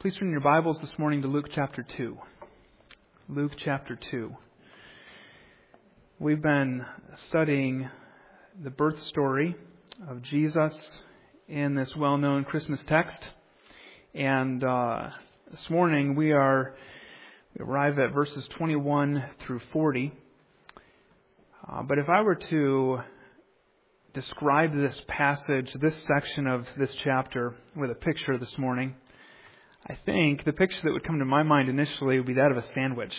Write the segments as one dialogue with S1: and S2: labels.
S1: Please turn your Bibles this morning to Luke chapter 2. Luke chapter 2. We've been studying the birth story of Jesus in this well-known Christmas text. And this morning we arrive at verses 21 through 40. But if I were to describe this passage, this section of this chapter with a picture this morning, I think the picture that would come to my mind initially would be that of a sandwich.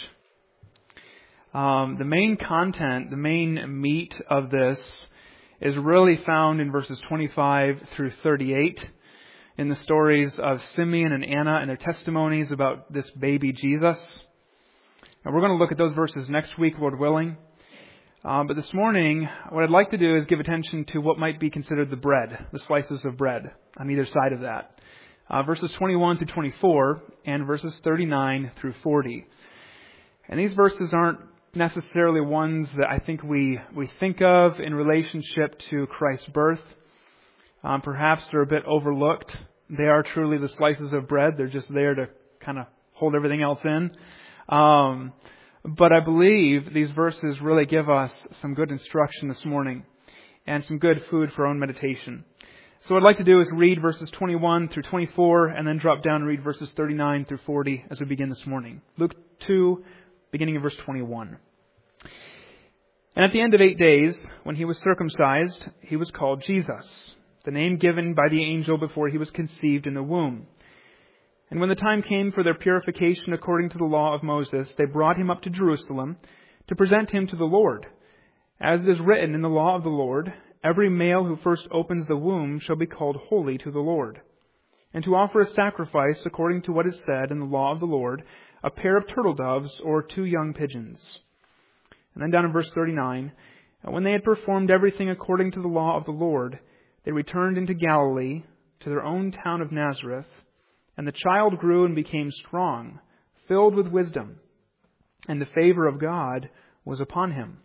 S1: The main content, the main meat of this is really found in verses 25 through 38 in the stories of Simeon and Anna and their testimonies about this baby Jesus. And we're going to look at those verses next week, Lord willing. But this morning, what I'd like to do is give attention to what might be considered the bread, the slices of bread on either side of that. Verses 21 through 24 and verses 39 through 40. And these verses aren't necessarily ones that I think we think of in relationship to Christ's birth. Perhaps they're a bit overlooked. They are truly the slices of bread. They're just there to kind of hold everything else in. But I believe these verses really give us some good instruction this morning and some good food for our own meditation. So what I'd like to do is read verses 21 through 24 and then drop down and read verses 39 through 40 as we begin this morning. Luke 2, beginning of verse 21. And at the end of 8 days, when he was circumcised, he was called Jesus, the name given by the angel before he was conceived in the womb. And when the time came for their purification according to the law of Moses, they brought him up to Jerusalem to present him to the Lord. As it is written in the law of the Lord, every male who first opens the womb shall be called holy to the Lord. And to offer a sacrifice according to what is said in the law of the Lord, a pair of turtle doves or 2 young pigeons. And then down in verse 39, and when they had performed everything according to the law of the Lord, they returned into Galilee to their own town of Nazareth. And the child grew and became strong, filled with wisdom, and the favor of God was upon him.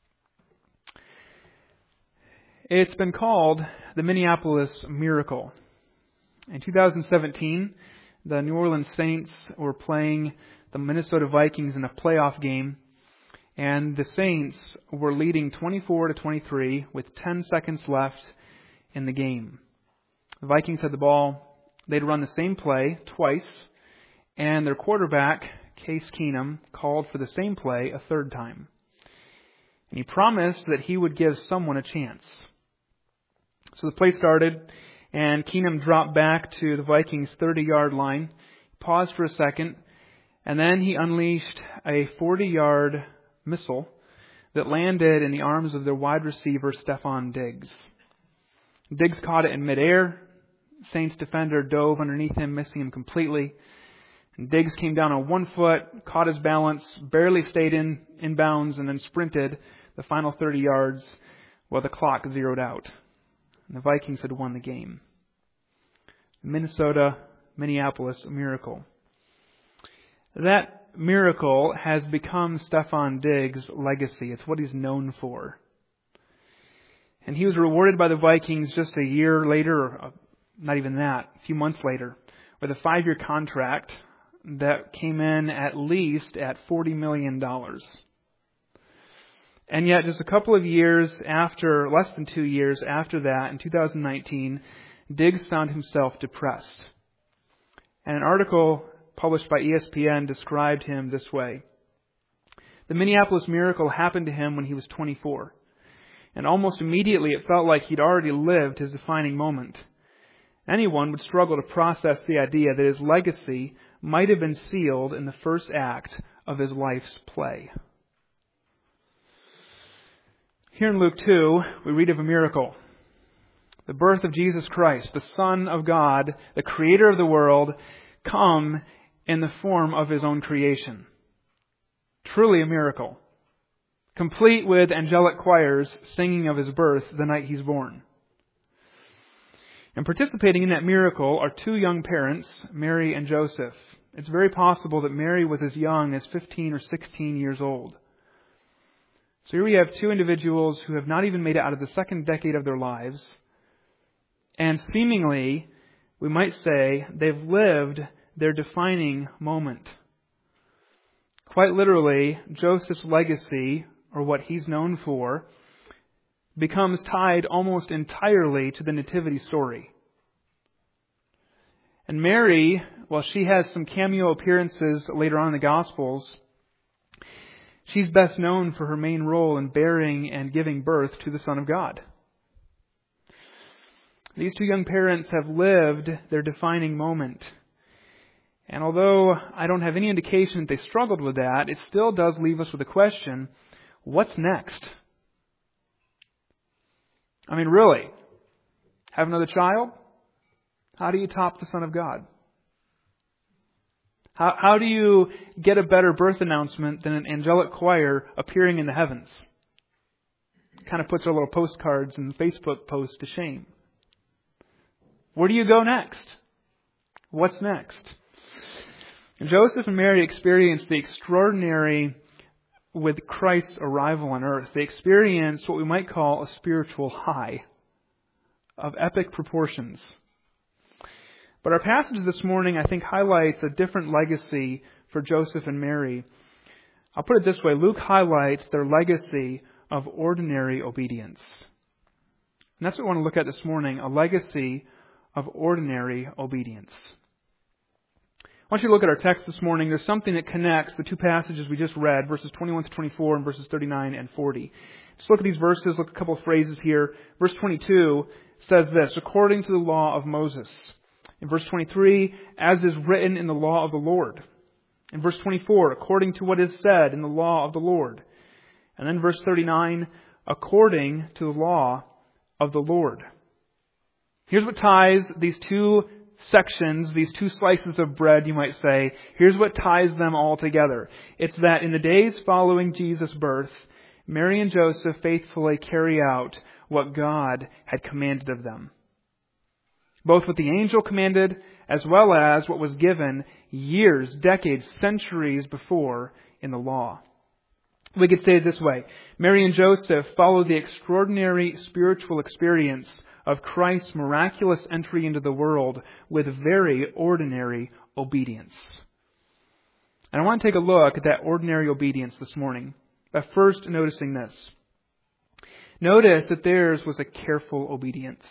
S1: It's been called the Minneapolis Miracle. In 2017, the New Orleans Saints were playing the Minnesota Vikings in a playoff game, and the Saints were leading 24-23 with 10 seconds left in the game. The Vikings had the ball. They'd run the same play twice, and their quarterback, Case Keenum, called for the same play a third time. And he promised that he would give someone a chance. So the play started, and Keenum dropped back to the Vikings' 30-yard line, paused for a second, and then he unleashed a 40-yard missile that landed in the arms of their wide receiver, Stefon Diggs. Diggs caught it in midair. Saints defender dove underneath him, missing him completely. And Diggs came down on 1 foot, caught his balance, barely stayed in bounds, and then sprinted the final 30 yards while the clock zeroed out. And the Vikings had won the game. Minneapolis Miracle. That miracle has become Stefon Diggs' legacy. It's what he's known for. And he was rewarded by the Vikings just a year later, or not even that, a few months later, with a 5-year contract that came in at least at $40 million. And yet, just a couple of years after, less than 2 years after that, in 2019, Diggs found himself depressed. And an article published by ESPN described him this way. The Minneapolis Miracle happened to him when he was 24. And almost immediately it felt like he'd already lived his defining moment. Anyone would struggle to process the idea that his legacy might have been sealed in the first act of his life's play. Here in Luke 2, we read of a miracle. The birth of Jesus Christ, the Son of God, the Creator of the world, come in the form of His own creation. Truly a miracle. Complete with angelic choirs singing of His birth the night He's born. And participating in that miracle are 2 young parents, Mary and Joseph. It's very possible that Mary was as young as 15 or 16 years old. So here we have 2 individuals who have not even made it out of the second decade of their lives. And seemingly, we might say, they've lived their defining moment. Quite literally, Joseph's legacy, or what he's known for, becomes tied almost entirely to the nativity story. And Mary, while she has some cameo appearances later on in the Gospels, she's best known for her main role in bearing and giving birth to the Son of God. These two young parents have lived their defining moment. And although I don't have any indication that they struggled with that, it still does leave us with a question: what's next? I mean, really? Have another child? How do you top the Son of God? How do you get a better birth announcement than an angelic choir appearing in the heavens? Kind of puts our little postcards and Facebook posts to shame. Where do you go next? What's next? And Joseph and Mary experienced the extraordinary with Christ's arrival on earth. They experienced what we might call a spiritual high of epic proportions. But our passage this morning, I think, highlights a different legacy for Joseph and Mary. I'll put it this way: Luke highlights their legacy of ordinary obedience. And that's what we want to look at this morning, a legacy of ordinary obedience. I want you to look at our text this morning. There's something that connects the two passages we just read, verses 21 to 24 and verses 39 and 40. Just look at these verses, look at a couple of phrases here. Verse 22 says this: according to the law of Moses. In verse 23, as is written in the law of the Lord. In verse 24, according to what is said in the law of the Lord. And then verse 39, according to the law of the Lord. Here's what ties these two sections, these two slices of bread, you might say. Here's what ties them all together. It's that in the days following Jesus' birth, Mary and Joseph faithfully carry out what God had commanded of them. Both what the angel commanded, as well as what was given years, decades, centuries before in the law. We could say it this way: Mary and Joseph follow the extraordinary spiritual experience of Christ's miraculous entry into the world with very ordinary obedience. And I want to take a look at that ordinary obedience this morning, by first noticing this. Notice that theirs was a careful obedience.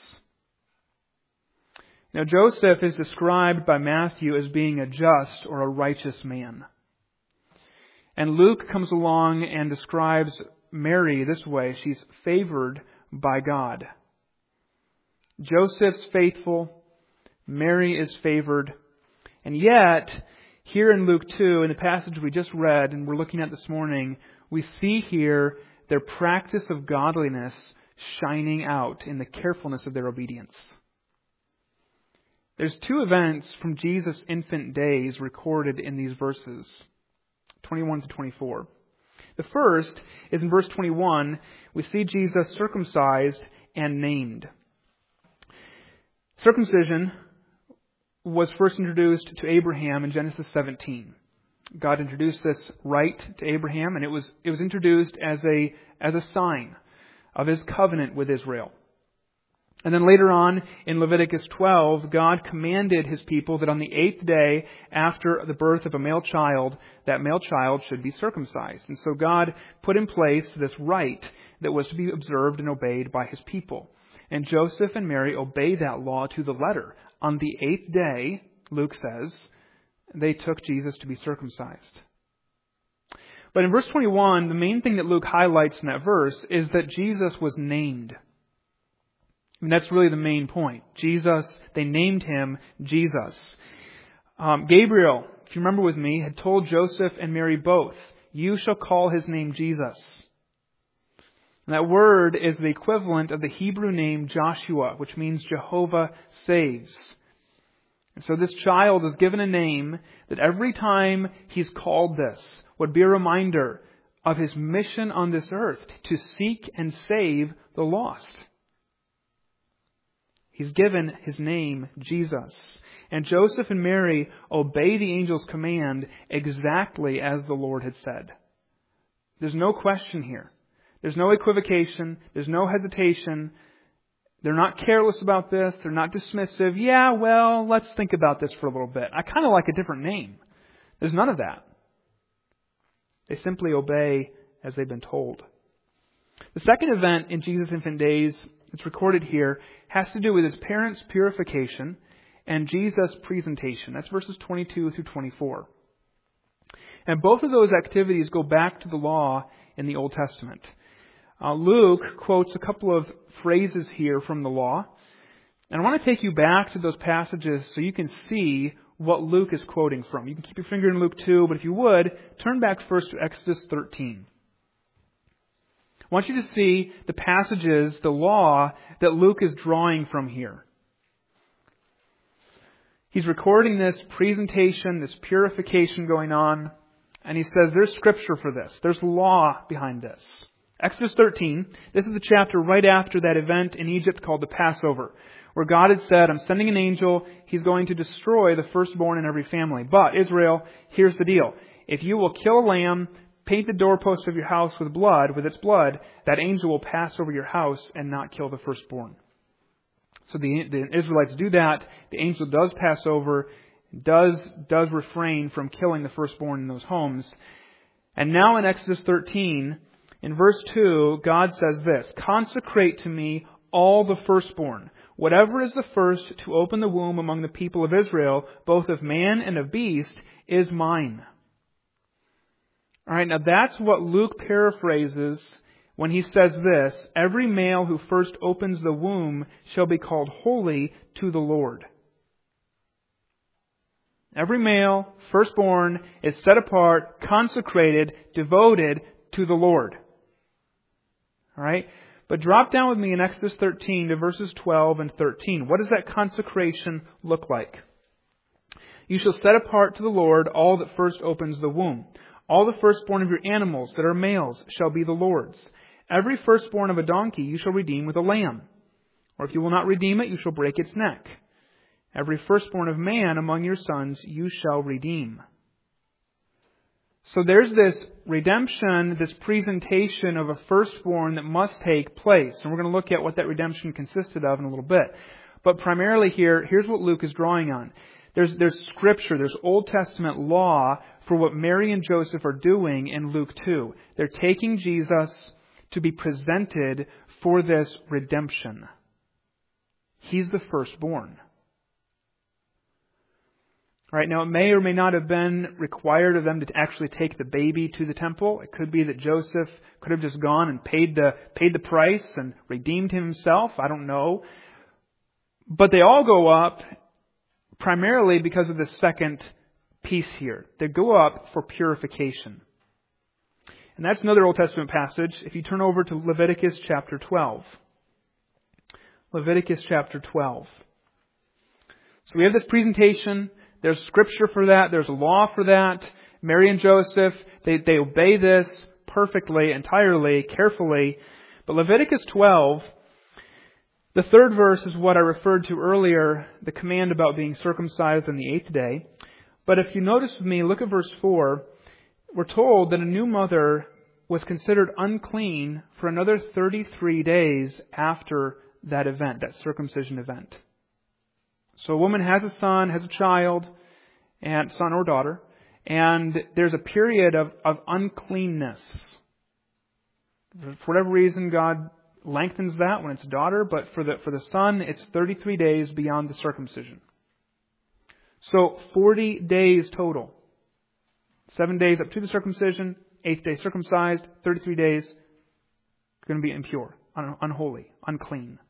S1: Now, Joseph is described by Matthew as being a just or a righteous man. And Luke comes along and describes Mary this way: she's favored by God. Joseph's faithful, Mary is favored. And yet, here in Luke 2, in the passage we just read and we're looking at this morning, we see here their practice of godliness shining out in the carefulness of their obedience. There's two events from Jesus' infant days recorded in these verses, 21 to 24. The first is in verse 21, we see Jesus circumcised and named. Circumcision was first introduced to Abraham in Genesis 17. God introduced this rite to Abraham, and it was introduced as a sign of His covenant with Israel. And then later on in Leviticus 12, God commanded His people that on the 8th day after the birth of a male child, that male child should be circumcised. And so God put in place this rite that was to be observed and obeyed by His people. And Joseph and Mary obeyed that law to the letter. On the 8th day, Luke says, they took Jesus to be circumcised. But in verse 21, the main thing that Luke highlights in that verse is that Jesus was named. And that's really the main point. Jesus, they named Him Jesus. Gabriel, if you remember with me, had told Joseph and Mary both, "You shall call His name Jesus." And that word is the equivalent of the Hebrew name Joshua, which means Jehovah saves. And so this child is given a name that every time he's called this would be a reminder of His mission on this earth to seek and save the lost. He's given His name, Jesus. And Joseph and Mary obey the angel's command exactly as the Lord had said. There's no question here. There's no equivocation. There's no hesitation. They're not careless about this. They're not dismissive. Yeah, well, let's think about this for a little bit. I kind of like a different name. There's none of that. They simply obey as they've been told. The second event in Jesus' infant days that's recorded here has to do with his parents' purification and Jesus' presentation. That's verses 22 through 24. And both of those activities go back to the law in the Old Testament. Luke quotes a couple of phrases here from the law. And I want to take you back to those passages so you can see what Luke is quoting from. You can keep your finger in Luke 2, but if you would, turn back first to Exodus 13. I want you to see the passages, the law, that Luke is drawing from here. He's recording this presentation, this purification going on, and he says there's scripture for this. There's law behind this. Exodus 13, this is the chapter right after that event in Egypt called the Passover, where God had said, I'm sending an angel, he's going to destroy the firstborn in every family. But, Israel, here's the deal. If you will kill a lamb, paint the doorpost of your house with its blood, that angel will pass over your house and not kill the firstborn. So the Israelites do that. The angel does pass over, does refrain from killing the firstborn in those homes. And now in Exodus 13, in verse 2, God says this, consecrate to me all the firstborn. Whatever is the first to open the womb among the people of Israel, both of man and of beast, is mine. All right, now that's what Luke paraphrases when he says this, every male who first opens the womb shall be called holy to the Lord. Every male, firstborn, is set apart, consecrated, devoted to the Lord. All right? But drop down with me in Exodus 13 to verses 12 and 13. What does that consecration look like? You shall set apart to the Lord all that first opens the womb. All the firstborn of your animals that are males shall be the Lord's. Every firstborn of a donkey you shall redeem with a lamb. Or if you will not redeem it, you shall break its neck. Every firstborn of man among your sons you shall redeem. So there's this redemption, this presentation of a firstborn that must take place. And we're going to look at what that redemption consisted of in a little bit. But primarily here, here's what Luke is drawing on. There's scripture, there's Old Testament law for what Mary and Joseph are doing in Luke 2. They're taking Jesus to be presented for this redemption. He's the firstborn. Right, now it may or may not have been required of them to actually take the baby to the temple. It could be that Joseph could have just gone and paid the price and redeemed himself. I don't know. But they all go up primarily because of the second piece here. They go up for purification. And that's another Old Testament passage. If you turn over to Leviticus chapter 12. Leviticus chapter 12. So we have this presentation. There's scripture for that. There's a law for that. Mary and Joseph, they obey this perfectly, entirely, carefully. But Leviticus 12, the third verse is what I referred to earlier, the command about being circumcised on the 8th day. But if you notice with me, look at verse 4. We're told that a new mother was considered unclean for another 33 days after that event, that circumcision event. So a woman has a son, has a child, and son or daughter, and there's a period of uncleanness. For whatever reason, God lengthens that when it's a daughter, but for the son, it's 33 days beyond the circumcision. So 40 days total. 7 days up to the circumcision, 8th day circumcised, 33 days going to be impure, unholy, unclean.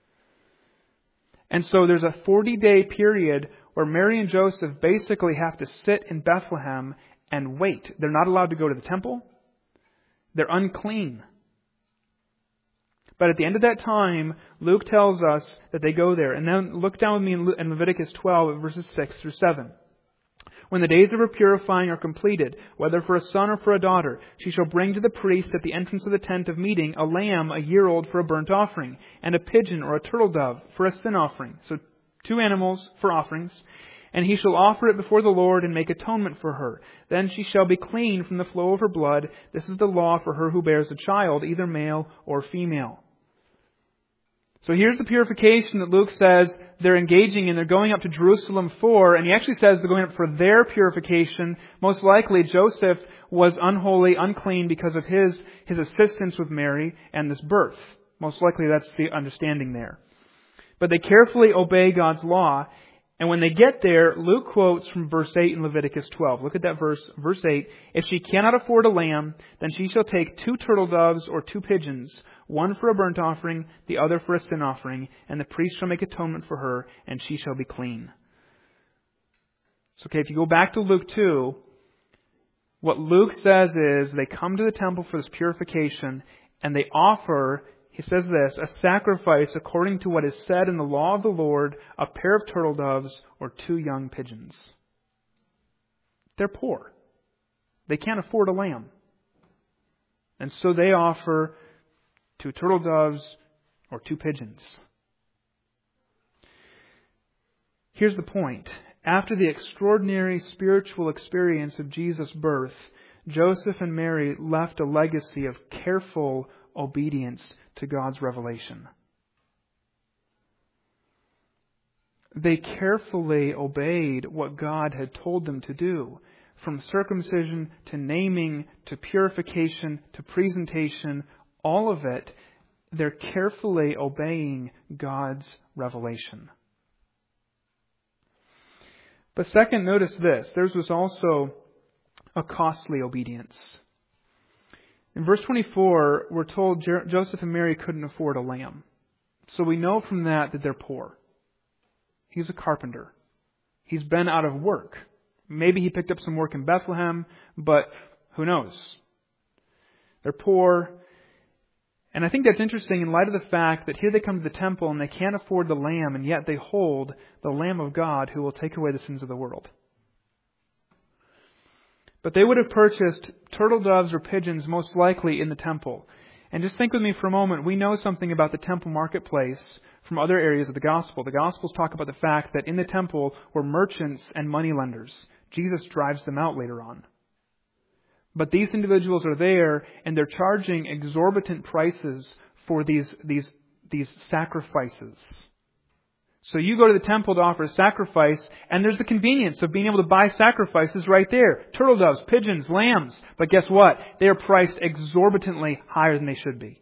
S1: And so there's a 40-day period where Mary and Joseph basically have to sit in Bethlehem and wait. They're not allowed to go to the temple. They're unclean. But at the end of that time, Luke tells us that they go there. And then look down with me in Leviticus 12, verses 6 through 7. When the days of her purifying are completed, whether for a son or for a daughter, she shall bring to the priest at the entrance of the tent of meeting a lamb a year old for a burnt offering, and a pigeon or a turtle dove for a sin offering. So 2 animals for offerings. And he shall offer it before the Lord and make atonement for her. Then she shall be clean from the flow of her blood. This is the law for her who bears a child, either male or female. So here's the purification that Luke says they're engaging in. They're going up to Jerusalem for, and he actually says they're going up for their purification. Most likely Joseph was unholy, unclean because of his assistance with Mary and this birth. Most likely that's the understanding there. But they carefully obey God's law. And when they get there, Luke quotes from verse 8 in Leviticus 12. Look at that verse. Verse 8. If she cannot afford a lamb, then she shall take 2 turtle doves or 2 pigeons, one for a burnt offering, the other for a sin offering, and the priest shall make atonement for her, and she shall be clean. So, if you go back to Luke 2, what Luke says is they come to the temple for this purification, and they offer, he says this, a sacrifice according to what is said in the law of the Lord, a pair of turtle doves or 2 young pigeons. They're poor. They can't afford a lamb. And so they offer 2 turtle doves or 2 pigeons. Here's the point. After the extraordinary spiritual experience of Jesus' birth, Joseph and Mary left a legacy of careful obedience to God's revelation. They carefully obeyed what God had told them to do. From circumcision to naming to purification to presentation, all of it, they're carefully obeying God's revelation. But second, notice this. Theirs was also a costly obedience. In verse 24, we're told Joseph and Mary couldn't afford a lamb. So we know from that they're poor. He's a carpenter. He's been out of work. Maybe he picked up some work in Bethlehem, but who knows? They're poor. And I think that's interesting in light of the fact that here they come to the temple and they can't afford the lamb, and yet they hold the Lamb of God who will take away the sins of the world. But they would have purchased turtle doves or pigeons most likely in the temple. And just think with me for a moment. We know something about the temple marketplace from other areas of the gospel. The gospels talk about the fact that in the temple were merchants and moneylenders. Jesus drives them out later on. But these individuals are there and they're charging exorbitant prices for these sacrifices. So you go to the temple to offer a sacrifice, and there's the convenience of being able to buy sacrifices right there. Turtle doves, pigeons, lambs. But guess what? They are priced exorbitantly higher than they should be.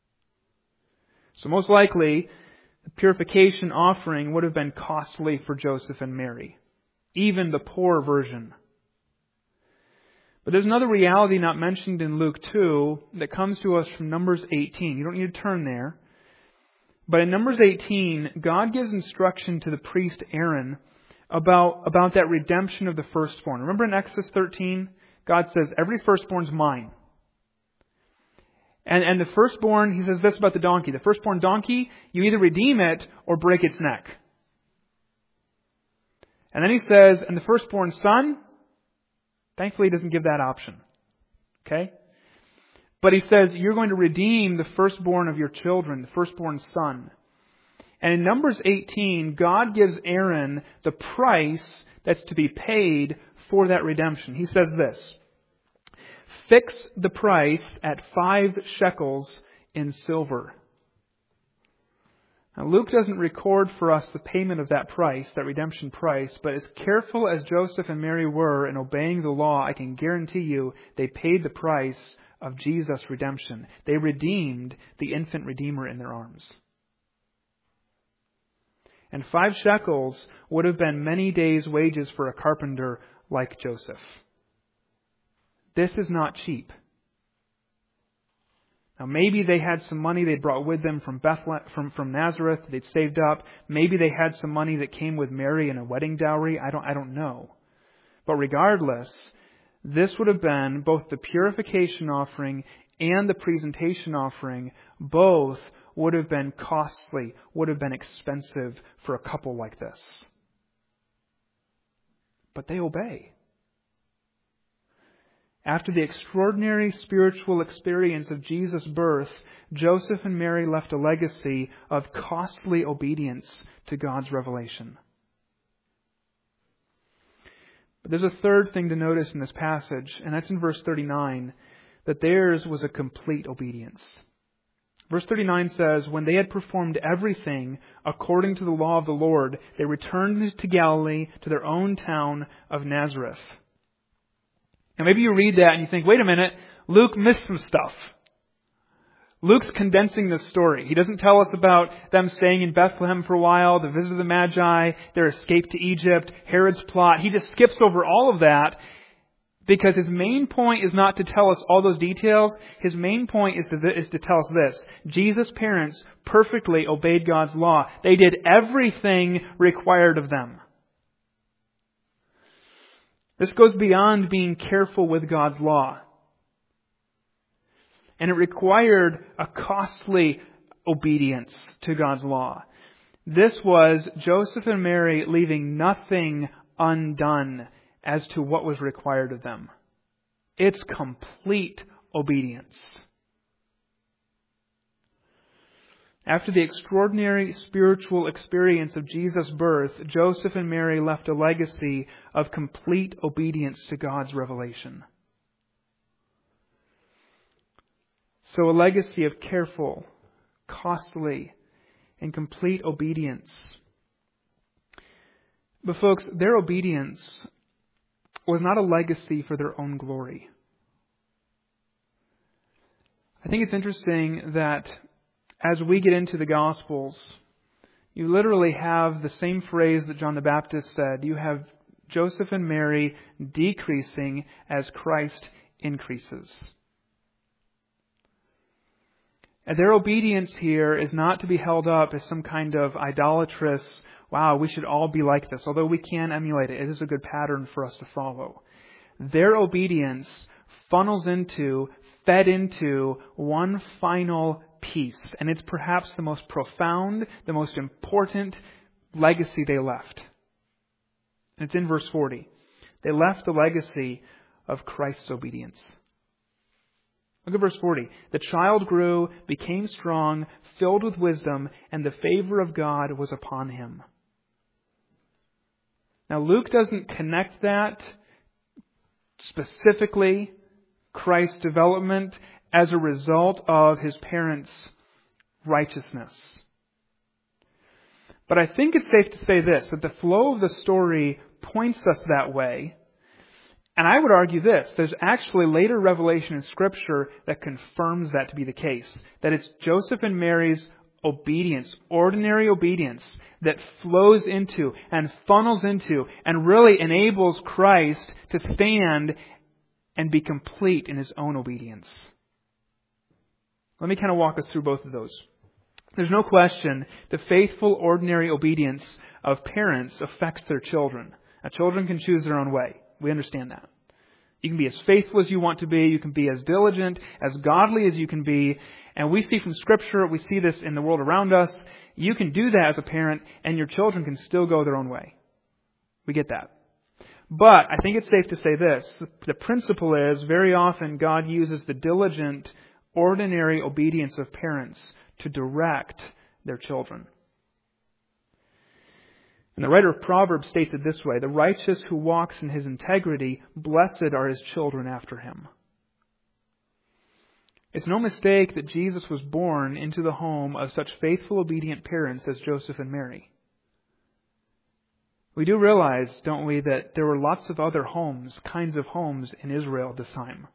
S1: So most likely, the purification offering would have been costly for Joseph and Mary. Even the poor version. But there's another reality not mentioned in Luke 2 that comes to us from Numbers 18. You don't need to turn there. But in Numbers 18, God gives instruction to the priest Aaron about that redemption of the firstborn. Remember in Exodus 13, God says, every firstborn's mine. And the firstborn, he says this about the donkey. The firstborn donkey, you either redeem it or break its neck. And then he says, and the firstborn son, thankfully he doesn't give that option. Okay? But he says, you're going to redeem the firstborn of your children, the firstborn son. And in Numbers 18, God gives Aaron the price that's to be paid for that redemption. He says this, fix the price at 5 shekels in silver. Now, Luke doesn't record for us the payment of that price, that redemption price, but as careful as Joseph and Mary were in obeying the law, I can guarantee you they paid the price of Jesus' redemption. They redeemed the infant Redeemer in their arms. And 5 shekels would have been many days' wages for a carpenter like Joseph. This is not cheap. Now maybe they had some money they brought with them from Bethlehem, from Nazareth they'd saved up. Maybe they had some money that came with Mary in a wedding dowry. I don't know. But regardless, this would have been both the purification offering and the presentation offering. Both would have been costly, would have been expensive for a couple like this. But they obey. After the extraordinary spiritual experience of Jesus' birth, Joseph and Mary left a legacy of costly obedience to God's revelation. But there's a third thing to notice in this passage, and that's in verse 39, that theirs was a complete obedience. Verse 39 says, when they had performed everything according to the law of the Lord, they returned to Galilee, to their own town of Nazareth. Now maybe you read that and you think, wait a minute, Luke missed some stuff. Luke's condensing this story. He doesn't tell us about them staying in Bethlehem for a while, the visit of the Magi, their escape to Egypt, Herod's plot. He just skips over all of that because his main point is not to tell us all those details. His main point is to tell us this. Jesus' parents perfectly obeyed God's law. They did everything required of them. This goes beyond being careful with God's law. And it required a costly obedience to God's law. This was Joseph and Mary leaving nothing undone as to what was required of them. It's complete obedience. After the extraordinary spiritual experience of Jesus' birth, Joseph and Mary left a legacy of complete obedience to God's revelation. So a legacy of careful, costly, and complete obedience. But folks, their obedience was not a legacy for their own glory. I think it's interesting that as we get into the Gospels, you literally have the same phrase that John the Baptist said. You have Joseph and Mary decreasing as Christ increases. And their obedience here is not to be held up as some kind of idolatrous, wow, we should all be like this. Although we can emulate it, it is a good pattern for us to follow. Their obedience funnels into, fed into one final piece. And it's perhaps the most profound, the most important legacy they left. And it's in verse 40. They left the legacy of Christ's obedience. Look at verse 40. The child grew, became strong, filled with wisdom, and the favor of God was upon him. Now Luke doesn't connect that specifically, Christ's development, as a result of his parents' righteousness. But I think it's safe to say this, that the flow of the story points us that way. And I would argue this, there's actually later revelation in Scripture that confirms that to be the case. That it's Joseph and Mary's obedience, ordinary obedience, that flows into and funnels into and really enables Christ to stand and be complete in his own obedience. Let me kind of walk us through both of those. There's no question the faithful, ordinary obedience of parents affects their children. Now, children can choose their own way. We understand that. You can be as faithful as you want to be. You can be as diligent, as godly as you can be. And we see from Scripture, we see this in the world around us. You can do that as a parent, and your children can still go their own way. We get that. But I think it's safe to say this. The principle is, very often God uses the diligent, ordinary obedience of parents to direct their children. And the writer of Proverbs states it this way, the righteous who walks in his integrity, blessed are his children after him. It's no mistake that Jesus was born into the home of such faithful, obedient parents as Joseph and Mary. We do realize, don't we, that there were lots of other homes, kinds of homes in Israel at this time.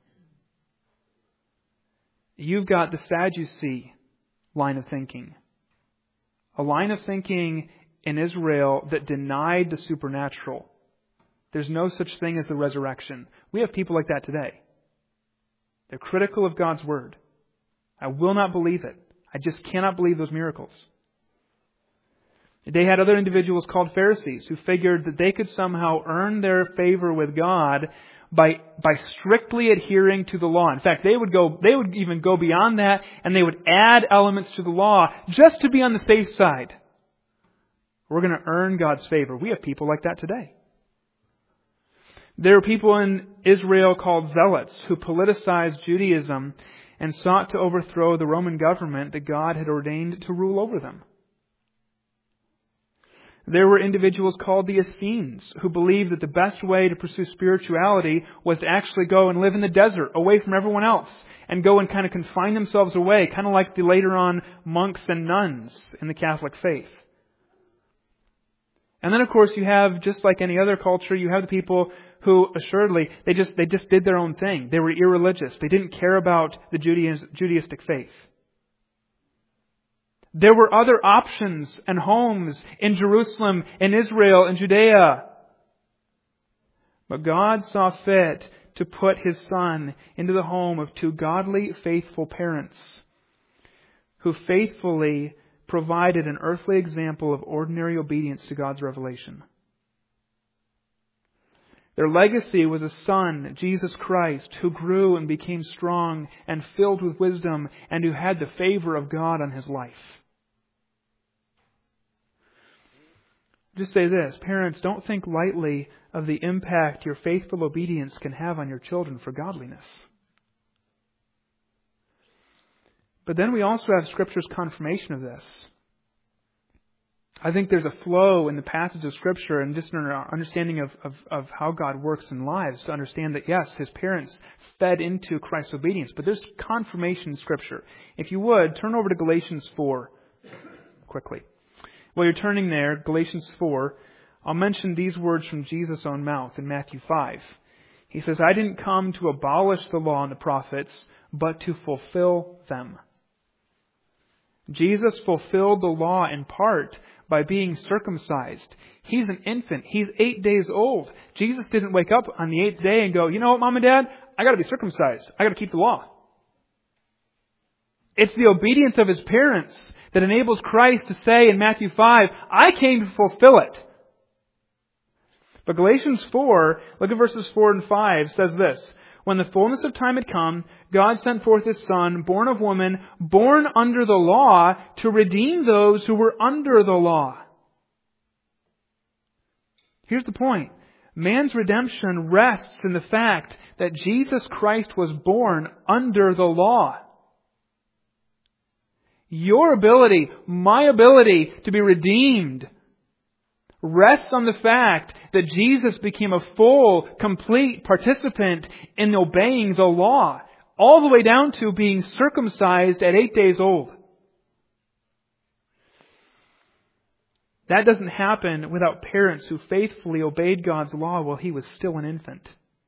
S1: You've got the Sadducee line of thinking. A line of thinking in Israel that denied the supernatural. There's no such thing as the resurrection. We have people like that today. They're critical of God's Word. I will not believe it. I just cannot believe those miracles. They had other individuals called Pharisees who figured that they could somehow earn their favor with God by strictly adhering to the law. In fact, they would even go beyond that, and they would add elements to the law just to be on the safe side. We're going to earn God's favor. We have people like that today. There are people in Israel called zealots who politicized Judaism and sought to overthrow the Roman government that God had ordained to rule over them. There were individuals called the Essenes who believed that the best way to pursue spirituality was to actually go and live in the desert, away from everyone else, and go and kind of confine themselves away, kind of like the later on monks and nuns in the Catholic faith. And then, of course, you have, just like any other culture, you have the people who, assuredly, they just did their own thing. They were irreligious. They didn't care about the Judaistic faith. There were other options and homes in Jerusalem, in Israel, in Judea. But God saw fit to put His Son into the home of two godly, faithful parents who faithfully provided an earthly example of ordinary obedience to God's revelation. Their legacy was a Son, Jesus Christ, who grew and became strong and filled with wisdom and who had the favor of God on his life. Just say this, parents, don't think lightly of the impact your faithful obedience can have on your children for godliness. But then we also have Scripture's confirmation of this. I think there's a flow in the passage of Scripture and just in our understanding of how God works in lives to understand that, yes, His parents fed into Christ's obedience. But there's confirmation in Scripture. If you would, turn over to Galatians 4 quickly. While you're turning there, Galatians 4, I'll mention these words from Jesus' own mouth in Matthew 5. He says, I didn't come to abolish the law and the prophets, but to fulfill them. Jesus fulfilled the law in part by being circumcised. He's an infant. He's 8 days old. Jesus didn't wake up on the 8th day and go, you know what, Mom and Dad? I got to be circumcised. I got to keep the law. It's the obedience of His parents that enables Christ to say in Matthew 5, I came to fulfill it. But Galatians 4, look at verses 4 and 5, says this, when the fullness of time had come, God sent forth His Son, born of woman, born under the law, to redeem those who were under the law. Here's the point. Man's redemption rests in the fact that Jesus Christ was born under the law. Your ability, my ability to be redeemed rests on the fact that Jesus became a full, complete participant in obeying the law, all the way down to being circumcised at 8 days old. That doesn't happen without parents who faithfully obeyed God's law while He was still an infant.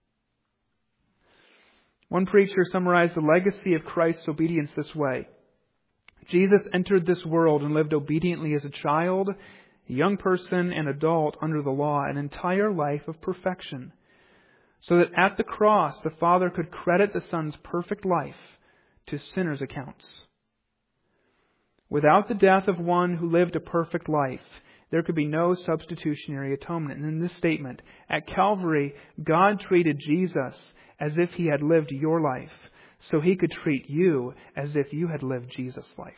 S1: One preacher summarized the legacy of Christ's obedience this way. Jesus entered this world and lived obediently as a child, a young person, and adult under the law, an entire life of perfection, so that at the cross the Father could credit the Son's perfect life to sinners' accounts. Without the death of one who lived a perfect life, there could be no substitutionary atonement. And in this statement, at Calvary, God treated Jesus as if He had lived your life, so He could treat you as if you had lived Jesus' life.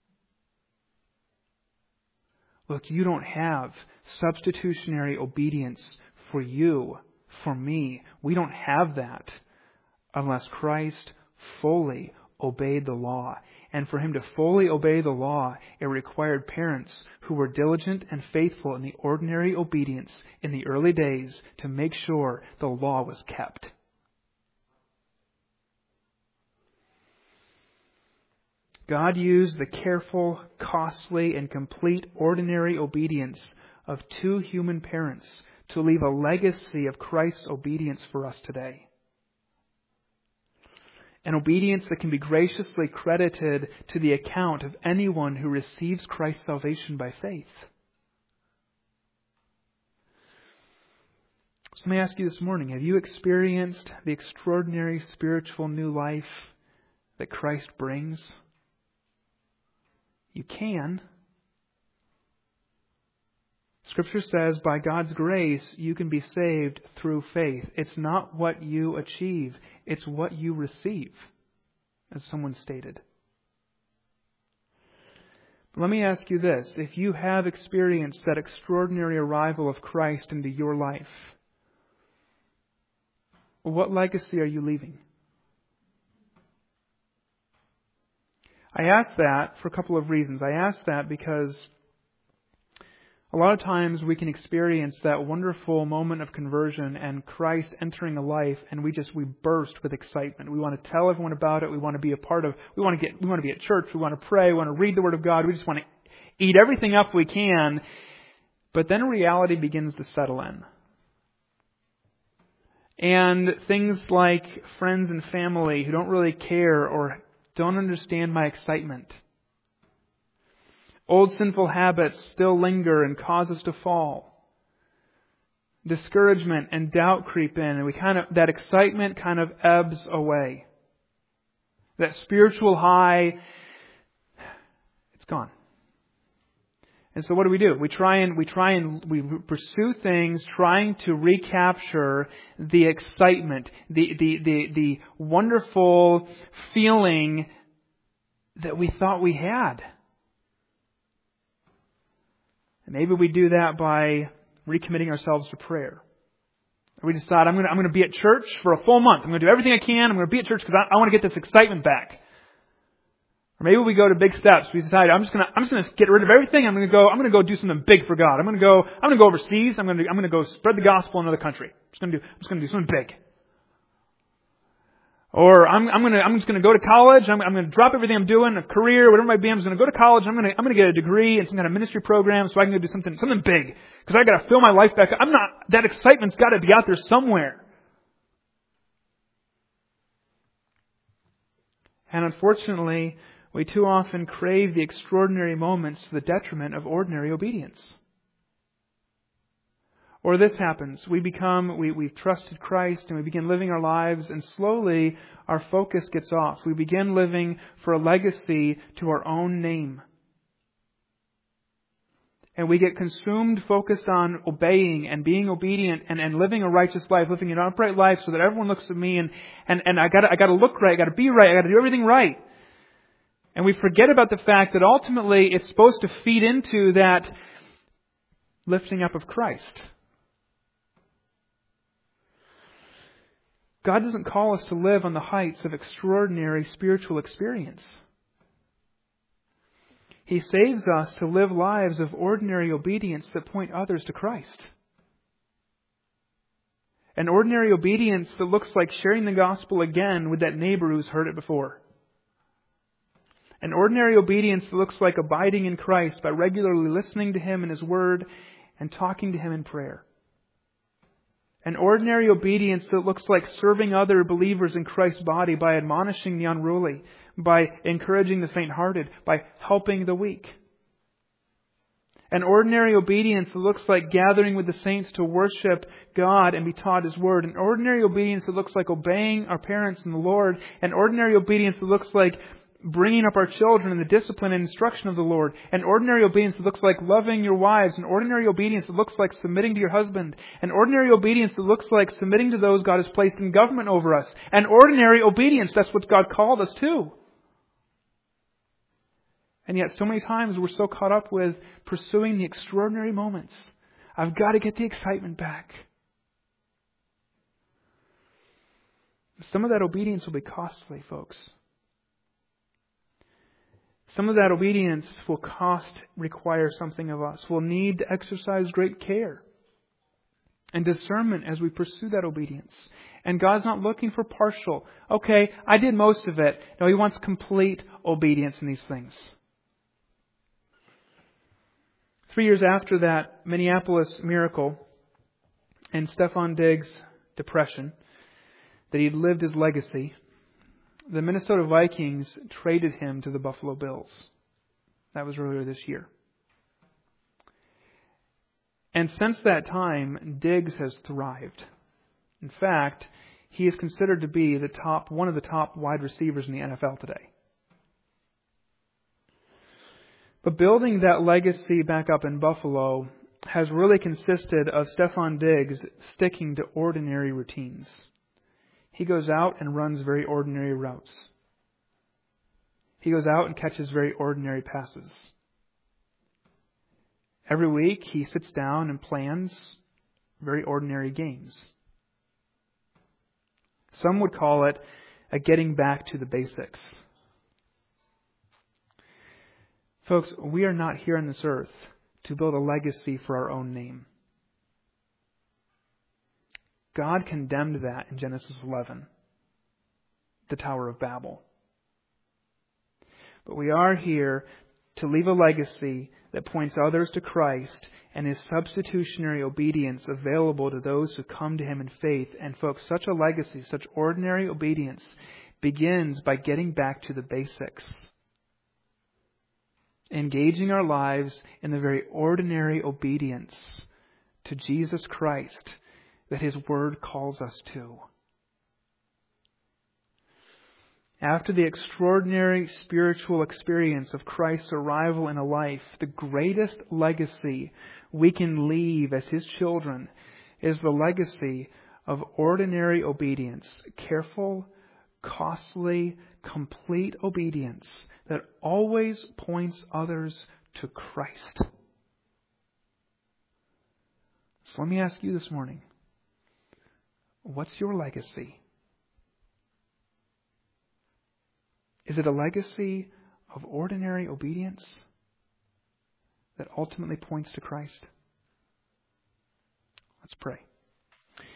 S1: Look, you don't have substitutionary obedience for you, for me. We don't have that unless Christ fully obeyed the law. And for Him to fully obey the law, it required parents who were diligent and faithful in the ordinary obedience in the early days to make sure the law was kept. God used the careful, costly, and complete ordinary obedience of two human parents to leave a legacy of Christ's obedience for us today. An obedience that can be graciously credited to the account of anyone who receives Christ's salvation by faith. So let me ask you this morning, have you experienced the extraordinary spiritual new life that Christ brings? You can. Scripture says, by God's grace, you can be saved through faith. It's not what you achieve, it's what you receive, as someone stated. But let me ask you this. If you have experienced that extraordinary arrival of Christ into your life, what legacy are you leaving? I ask that for a couple of reasons. I ask that because A lot of times we can experience that wonderful moment of conversion and Christ entering a life, and we burst with excitement. We want to tell everyone about it. We want to be a part of. We want to be at church. We want to pray. We want to read the Word of God. We just want to eat everything up we can. But then reality begins to settle in. And things like friends and family who don't really care or don't understand my excitement. Old sinful habits still linger and cause us to fall. Discouragement and doubt creep in, and that excitement kind of ebbs away. That spiritual high, it's gone. And so what do? We pursue things trying to recapture the excitement, the wonderful feeling that we thought we had. And maybe we do that by recommitting ourselves to prayer. We decide, I'm going to be at church for a full month. I'm going to do everything I can. I'm going to be at church because I want to get this excitement back. Or maybe we go to big steps. We decide, I'm just going to get rid of everything. I'm going to go do something big for God. I'm going to go overseas. I'm going to go spread the gospel in another country. I'm just going to do something big. Or I'm just going to go to college. I'm going to drop everything I'm doing, a career, whatever it might be. I'm just going to go to college. I'm going to get a degree in some kind of ministry program so I can go do something big. Because I got to fill my life back up. That excitement's got to be out there somewhere. And unfortunately, we too often crave the extraordinary moments to the detriment of ordinary obedience. Or this happens. We've trusted Christ and we begin living our lives, and slowly our focus gets off. We begin living for a legacy to our own name. And we get consumed, focused on obeying and being obedient and living a righteous life, living an upright life so that everyone looks at me and I gotta look right, I gotta be right, I gotta do everything right. And we forget about the fact that ultimately it's supposed to feed into that lifting up of Christ. God doesn't call us to live on the heights of extraordinary spiritual experience. He saves us to live lives of ordinary obedience that point others to Christ. An ordinary obedience that looks like sharing the gospel again with that neighbor who's heard it before. An ordinary obedience that looks like abiding in Christ by regularly listening to Him in His Word and talking to Him in prayer. An ordinary obedience that looks like serving other believers in Christ's body by admonishing the unruly, by encouraging the faint-hearted, by helping the weak. An ordinary obedience that looks like gathering with the saints to worship God and be taught His Word. An ordinary obedience that looks like obeying our parents in the Lord. An ordinary obedience that looks like bringing up our children in the discipline and instruction of the Lord. An ordinary obedience that looks like loving your wives. An ordinary obedience that looks like submitting to your husband. An ordinary obedience that looks like submitting to those God has placed in government over us. An ordinary obedience, that's what God called us to. And yet so many times we're so caught up with pursuing the extraordinary moments. I've got to get the excitement back. Some of that obedience will be costly, folks. Some of that obedience will require something of us. We'll need to exercise great care and discernment as we pursue that obedience. And God's not looking for partial. Okay, I did most of it. No, He wants complete obedience in these things. 3 years after that Minneapolis miracle and Stefan Diggs' depression, that he'd lived his legacy, the Minnesota Vikings traded him to the Buffalo Bills. That was earlier this year. And since that time, Diggs has thrived. In fact, he is considered to be one of the top wide receivers in the NFL today. But building that legacy back up in Buffalo has really consisted of Stefan Diggs sticking to ordinary routines. He goes out and runs very ordinary routes. He goes out and catches very ordinary passes. Every week he sits down and plans very ordinary games. Some would call it a getting back to the basics. Folks, we are not here on this earth to build a legacy for our own name. God condemned that in Genesis 11, the Tower of Babel. But we are here to leave a legacy that points others to Christ and His substitutionary obedience available to those who come to Him in faith. And folks, such a legacy, such ordinary obedience begins by getting back to the basics. Engaging our lives in the very ordinary obedience to Jesus Christ that His Word calls us to. After the extraordinary spiritual experience of Christ's arrival in a life, the greatest legacy we can leave as His children is the legacy of ordinary obedience, careful, costly, complete obedience that always points others to Christ. So let me ask you this morning, what's your legacy? Is it a legacy of ordinary obedience that ultimately points to Christ? Let's pray.